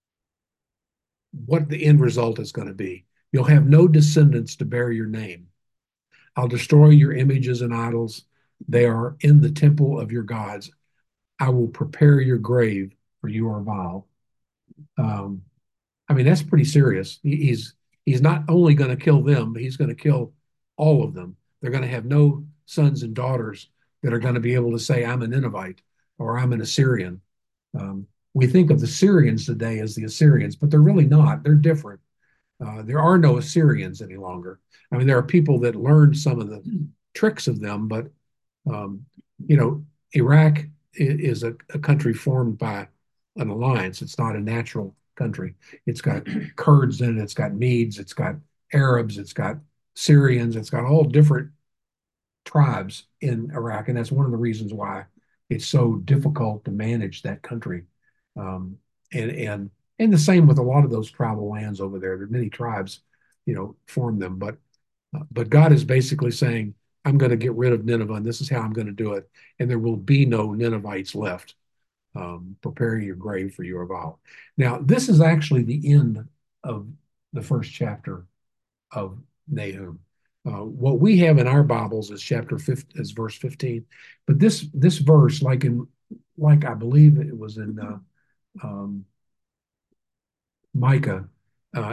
what the end result is going to be. You'll have no descendants to bear your name. I'll destroy your images and idols. They are in the temple of your gods. I will prepare your grave, for you are vile. Um, I mean, that's pretty serious. He, he's he's not only going to kill them, but he's going to kill all of them. They're going to have no sons and daughters that are going to be able to say, I'm a Ninevite or I'm an Assyrian. Um, we think of the Syrians today as the Assyrians, but they're really not. They're different. Uh, there are no Assyrians any longer. I mean, there are people that learned some of the tricks of them, but, um, you know, Iraq is a, a country formed by an alliance. It's not a natural country. It's got Kurds in it. It's got Medes. It's got Arabs. It's got Syrians. It's got all different tribes in Iraq. And that's one of the reasons why it's so difficult to manage that country. Um, and, and, and the same with a lot of those tribal lands over there. There are many tribes, you know, form them. But, uh, but God is basically saying, I'm going to get rid of Nineveh, and this is how I'm going to do it. And there will be no Ninevites left. um, preparing your grave for your vow. Now, this is actually the end of the first chapter of Nahum. Uh, what we have in our Bibles is chapter fifteen, is verse fifteen, but this this verse, like in like I believe it was in uh, um, Micah, uh,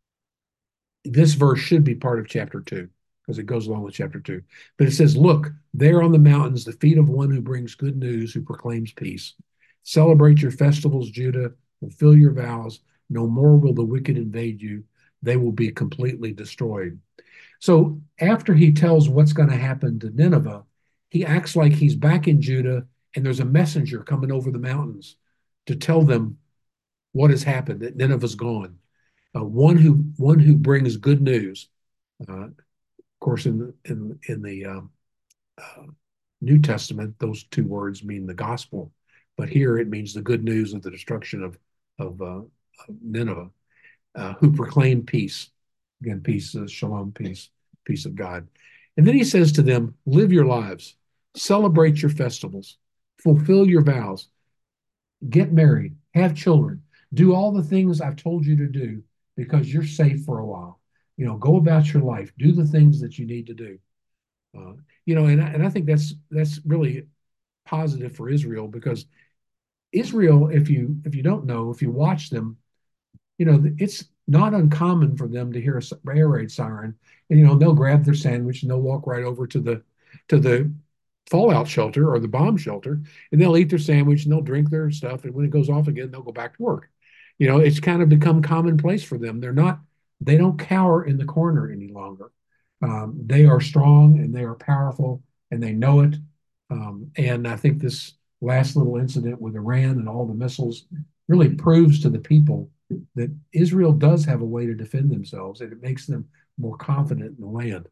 this verse should be part of chapter two because it goes along with chapter two. But it says, "Look, there on the mountains, the feet of one who brings good news, who proclaims peace. Celebrate your festivals, Judah, fulfill your vows. No more will the wicked invade you; they will be completely destroyed." So after he tells what's going to happen to Nineveh, he acts like he's back in Judah and there's a messenger coming over the mountains to tell them what has happened, that Nineveh's gone. Uh, one who one who brings good news. Uh, of course, in the in in the um, uh, New Testament, those two words mean the gospel, but here it means the good news of the destruction of of, uh, of Nineveh. Uh, who proclaim peace. Again, peace, uh, shalom, peace, peace of God. And then he says to them, live your lives, celebrate your festivals, fulfill your vows, get married, have children, do all the things I've told you to do because you're safe for a while. You know, go about your life, do the things that you need to do. Uh, you know, and, and I think that's that's really positive for Israel because Israel, if you if you don't know, if you watch them, you know, it's not uncommon for them to hear a air raid siren, and you know they'll grab their sandwich and they'll walk right over to the to the fallout shelter or the bomb shelter, and they'll eat their sandwich and they'll drink their stuff, and when it goes off again, they'll go back to work. You know, it's kind of become commonplace for them. They're not, they don't cower in the corner any longer. Um, they are strong and they are powerful and they know it. Um, and I think this last little incident with Iran and all the missiles really proves to the people that Israel does have a way to defend themselves and it makes them more confident in the land.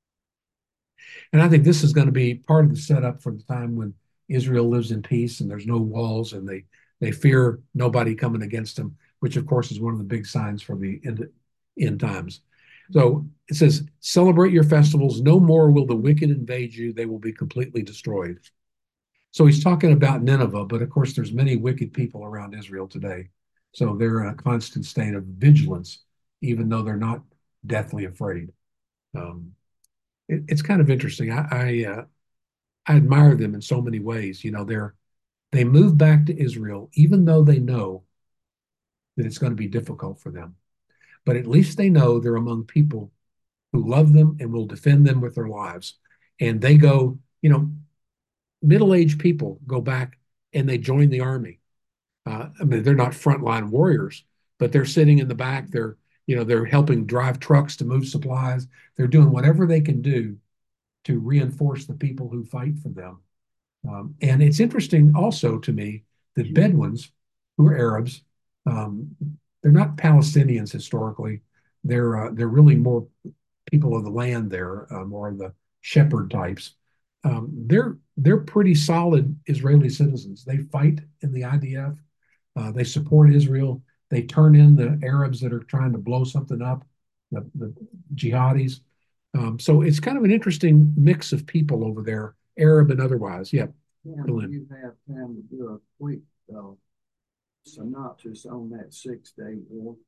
And I think this is going to be part of the setup for the time when Israel lives in peace and there's no walls and they they fear nobody coming against them, which of course is one of the big signs for the end, end times. So it says, celebrate your festivals. No more will the wicked invade you. They will be completely destroyed. So he's talking about Nineveh, but of course there's many wicked people around Israel today. So they're in a constant state of vigilance, even though they're not deathly afraid. Um, it, it's kind of interesting. I I, uh, I admire them in so many ways. You know, they're they move back to Israel, even though they know that it's going to be difficult for them. But at least they know they're among people who love them and will defend them with their lives. And they go, you know, middle-aged people go back and they join the army. Uh, I mean, they're not frontline warriors, but they're sitting in the back. They're, you know, they're helping drive trucks to move supplies. They're doing whatever they can do to reinforce the people who fight for them. Um, and it's interesting also to me that Bedouins, who are Arabs, um, they're not Palestinians historically. They're uh, they're really more people of the land there, uh, more of the shepherd types. Um, they're they're pretty solid Israeli citizens. They fight in the I D F. Uh, they support Israel. They turn in the Arabs that are trying to blow something up, the, the jihadis. Um, so it's kind of an interesting mix of people over there, Arab and otherwise. Yep. Yeah, you have time to do a quick uh, synopsis on that six-day war.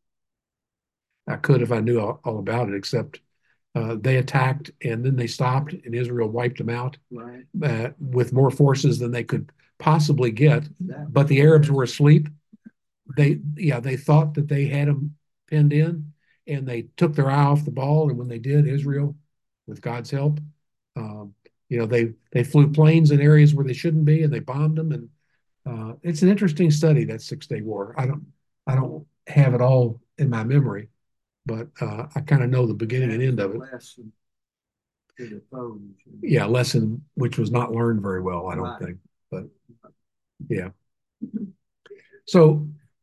I could if I knew all, all about it, except uh, they attacked and then they stopped and Israel wiped them out right. uh, with more forces than they could possibly get. That, but the Arabs were asleep. They, yeah, they thought that they had them pinned in and they took their eye off the ball. And when they did, Israel, with God's help, um, you know, they they flew planes in areas where they shouldn't be and they bombed them. And uh, it's an interesting study, that Six-Day War. I don't I don't have it all in my memory, but uh, I kind of know the beginning and end of it. Lesson to the foes. Yeah, lesson which was not learned very well, I don't right. think. But yeah. So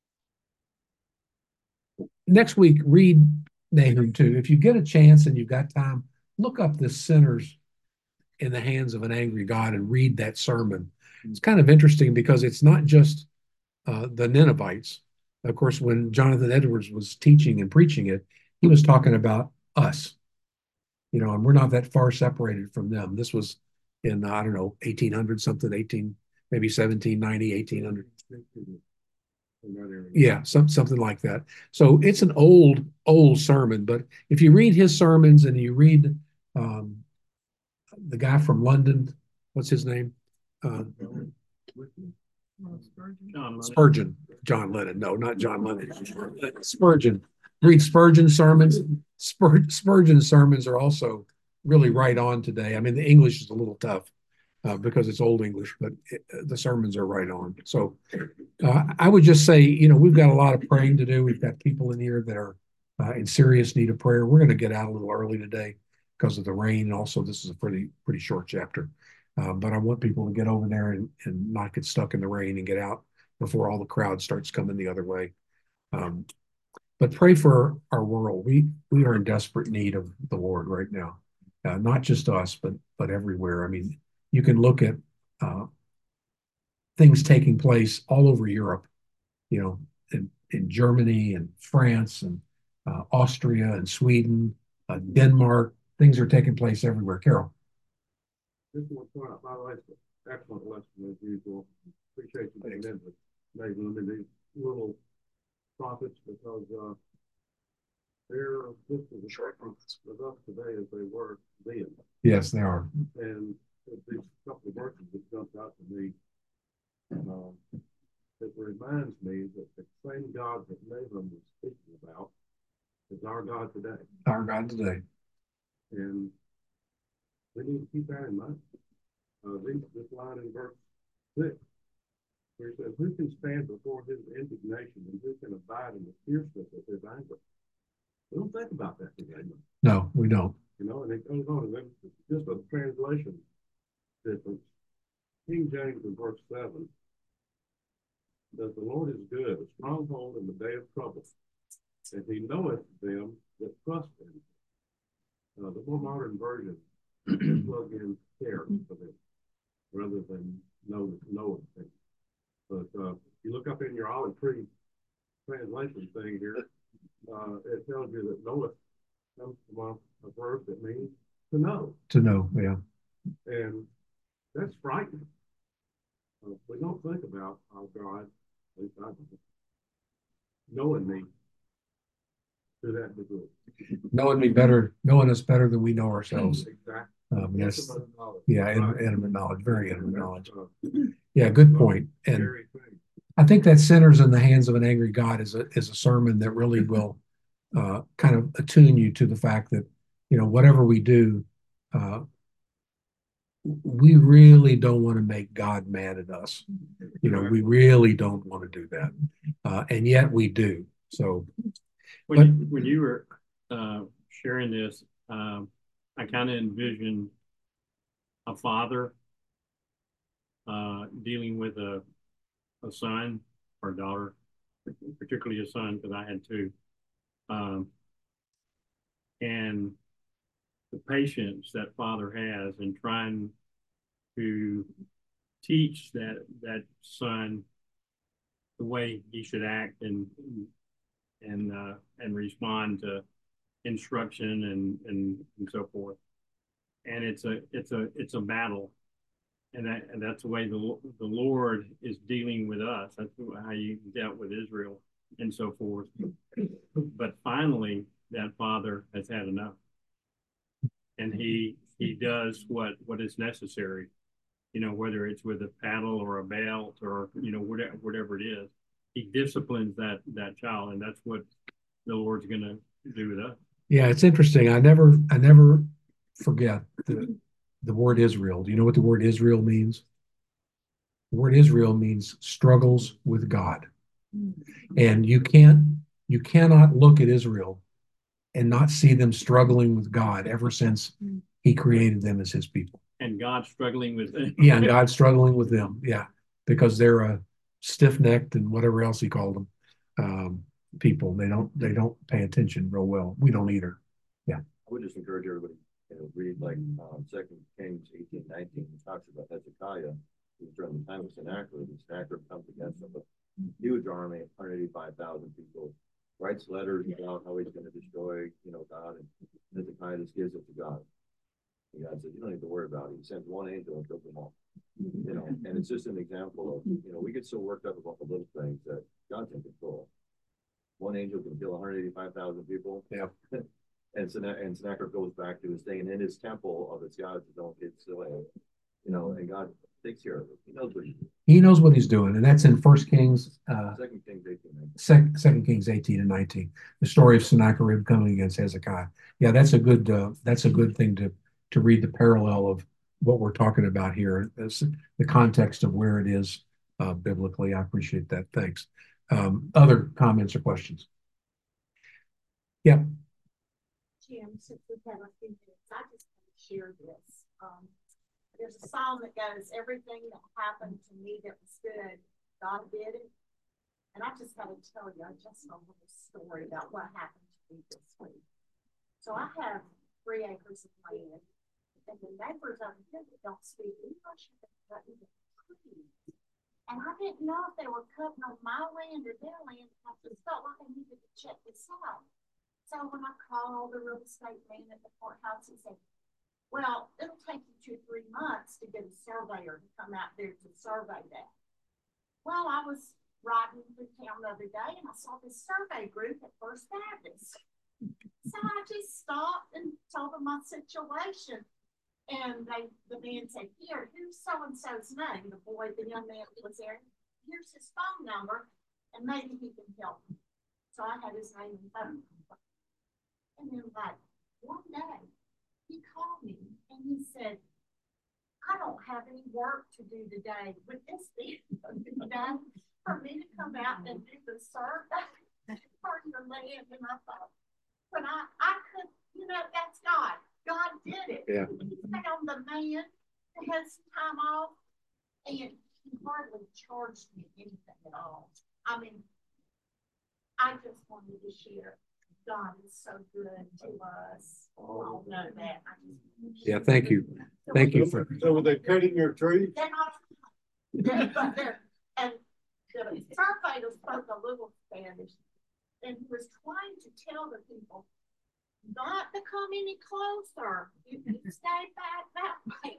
next week, read Nahum two. If you get a chance and you've got time, look up this sinners in the hands of an angry God and read that sermon. It's kind of interesting because it's not just uh, the Ninevites. Of course, when Jonathan Edwards was teaching and preaching it, he was talking about us, you know, and we're not that far separated from them. This was in, I don't know, eighteen hundred something, eighteen, maybe seventeen ninety, eighteen hundred. In that area. Yeah, some, something like that. So it's an old, old sermon, but if you read his sermons and you read um, the guy from London, what's his name? Uh, John Lennon. Spurgeon. John Lennon. No, not John Lennon. Spurgeon. Read Spurgeon sermons. Spur, Spurgeon sermons are also really right on today. I mean, the English is a little tough uh, because it's Old English, but it, the sermons are right on. So uh, I would just say, you know, we've got a lot of praying to do. We've got people in here that are uh, in serious need of prayer. We're going to get out a little early today because of the rain. And also, this is a pretty pretty short chapter. Uh, but I want people to get over there and, and not get stuck in the rain and get out before all the crowd starts coming the other way. Um, but pray for our world. We we are in desperate need of the Lord right now, uh, not just us, but but everywhere. I mean, you can look at uh, things taking place all over Europe. You know, in, in Germany and France and uh, Austria and Sweden, uh, Denmark. Things are taking place everywhere. Carol. Just want to point out, by the way, it's an excellent lesson as usual. Appreciate you being in with maybe them in these little prophets because uh, they're just as important with us today as they were then. Yes, they are. And these couple of verses that jumped out to me, uh, it reminds me that the same God that Nahum was speaking about is our God today. Our God today. And we need to keep that in mind. Uh, this, this line in verse six, where he says, who can stand before his indignation and who can abide in the fierceness of his anger? We don't think about that today. No, we don't. You know, and it goes on, and then just a translation difference. King James in verse seven says, the Lord is good, a stronghold in the day of trouble, and he knoweth them that trust him. Uh, the more modern version plug in care for them rather than know know things. But uh, if you look up in your olive tree translation thing here, uh, it tells you that knoweth comes from a, a verb that means to know. To know, yeah. And that's frightening. Uh, we don't think about our God, at least I don't, knowing me to that degree. Knowing me better, knowing us better than we know ourselves. Exactly. Um, yes. Intimate knowledge. Yeah, in, Right. intimate knowledge, very intimate That's, knowledge. uh, Yeah, good point. And scary thing. I think that sinners in the hands of an angry God is a is a sermon that really will uh, kind of attune you to the fact that, you know, whatever we do, uh, we really don't want to make God mad at us. You know, we really don't want to do that, uh, and yet we do. So, when but, you, when you were uh, sharing this, um, I kind of envisioned a father uh, dealing with a a son or daughter, particularly a son, because I had two, um, and the patience that father has in trying to teach that that son the way he should act and and uh, and respond to instruction and, and and so forth. And it's a it's a it's a battle, and that and that's the way the the Lord is dealing with us. That's how you dealt with Israel and so forth. But finally, that father has had enough, and he he does what what is necessary. You know, whether it's with a paddle or a belt or you know whatever whatever it is, he disciplines that that child, and that's what the Lord's going to do with us. yeah, it's interesting. I never I never forget the the word Israel. Do you know what the word Israel means? The word Israel means struggles with God. And you can't you cannot look at Israel and not see them struggling with God ever since he created them as his people. And God struggling with them. Yeah, and God's struggling with them. Yeah, because they're a uh, stiff-necked and whatever else he called them um, people. They don't they don't pay attention real well. We don't either. Yeah. I would just encourage everybody to you know, read like um, Second Kings eighteen nineteen, which talks about Hezekiah, who's during the time of Sennacherib, and Sennacherib comes against him with a huge army, one hundred eighty-five thousand people, writes letters about how he's going to destroy, you know, God, and Hezekiah just gives it to God. And God said, you don't need to worry about it. He sent one angel and took them all. You know, and it's just an example of, you know, we get so worked up about the little things that God's in control. One angel can kill one hundred eighty-five thousand people. Yeah. And Sennacherib and Sennacherib goes back to his thing, and in his temple of its gods, don't get silly. You know, and God takes care of it. He knows what he's doing. He knows what he's doing, and that's in First Kings, uh, Second Kings eighteen. Second, Second Kings eighteen and nineteen. The story of Sennacherib coming against Hezekiah. Yeah, that's a good uh, that's a good thing to to read the parallel of what we're talking about here. It's the context of where it is uh, biblically. I appreciate that. Thanks. Um, other comments or questions? Yeah. Jim, since we have a few minutes, I just want to share this. Um, there's a song that goes, everything that happened to me that was good, God did it. And I just got to tell you, I just a little story about what happened to me this week. So I have three acres of land, and the neighbors over here that don't speak English have been cutting the trees. And I didn't know if they were cutting on my land or their land. I just felt like I needed to check this out. So when I called the real estate man at the courthouse, he said, well, it'll take you two, three months to get a surveyor to come out there to survey that. Well, I was riding through town the other day and I saw this survey group at First Baptist. So I just stopped and told them my situation. And they, the man said, here, here's so-and-so's name. The boy, the young man that was there, here's his phone number, and maybe he can help me. So I had his name and phone number. And then like one day, he called me and he said, I don't have any work to do today. Would this be done for me to come out and do the survey for your land? And I thought, but I, I could, you know, that's God. God did it. Yeah. He found the man that had some time off, and he hardly charged me anything at all. I mean, I just wanted to share. God is so good to us. We all know that. I just Yeah. Thank you. Thank you for. So were they cutting your tree? They're not, they're, but they're, and the surveyor spoke a little Spanish, and he was trying to tell the people not to come any closer. You can stay back that way.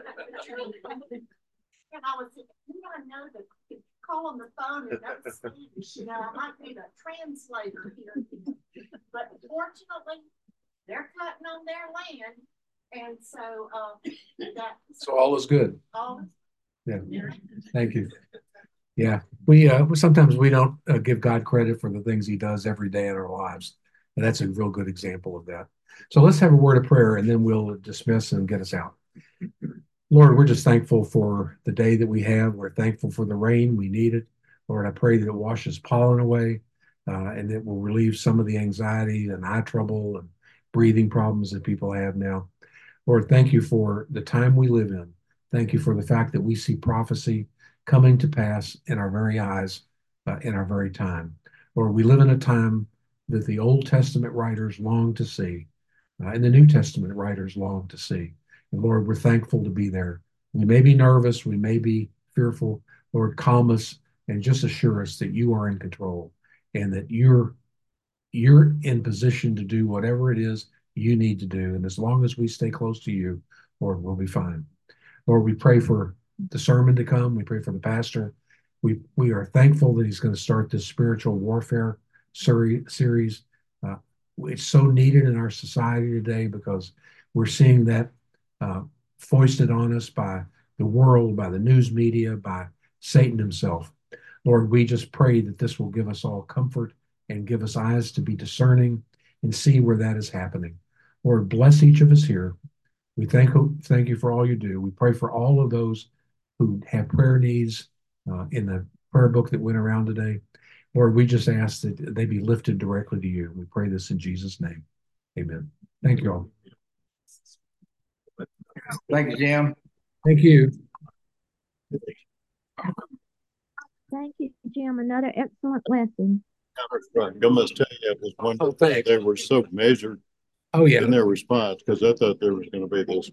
And I was thinking, you know, I know that call on the phone and know Spanish, you know, I might need a translator here. But fortunately, they're cutting on their land. And so uh, that So all is good. all Yeah. Thank you. Yeah. We uh sometimes we don't uh, give God credit for the things he does every day in our lives. And that's a real good example of that. So let's have a word of prayer and then we'll dismiss and get us out. Lord, we're just thankful for the day that we have. We're thankful for the rain. We need it. Lord, I pray that it washes pollen away uh, and that will relieve some of the anxiety and eye trouble and breathing problems that people have now. Lord, thank you for the time we live in. Thank you for the fact that we see prophecy coming to pass in our very eyes, uh, in our very time. Lord, we live in a time that the Old Testament writers long to see, uh, and the New Testament writers long to see. And Lord, we're thankful to be there. We may be nervous, we may be fearful. Lord, calm us and just assure us that you are in control and that you're you're in position to do whatever it is you need to do. And as long as we stay close to you, Lord, we'll be fine. Lord, we pray for the sermon to come. We pray for the pastor. We we are thankful that he's going to start this spiritual warfare series. Uh, it's so needed in our society today because we're seeing that uh, foisted on us by the world, by the news media, by Satan himself. Lord, we just pray that this will give us all comfort and give us eyes to be discerning and see where that is happening. Lord, bless each of us here. We thank, thank you for all you do. We pray for all of those who have prayer needs uh, in the prayer book that went around today. Lord, we just ask that they be lifted directly to you. We pray this in Jesus' name. Amen. Thank you all. Thank you, Jim. Thank you. Thank you, Jim. Another excellent lesson. Right. I must tell you, it was one Oh, thanks. they were so measured Oh, yeah. in their response because I thought there was going to be this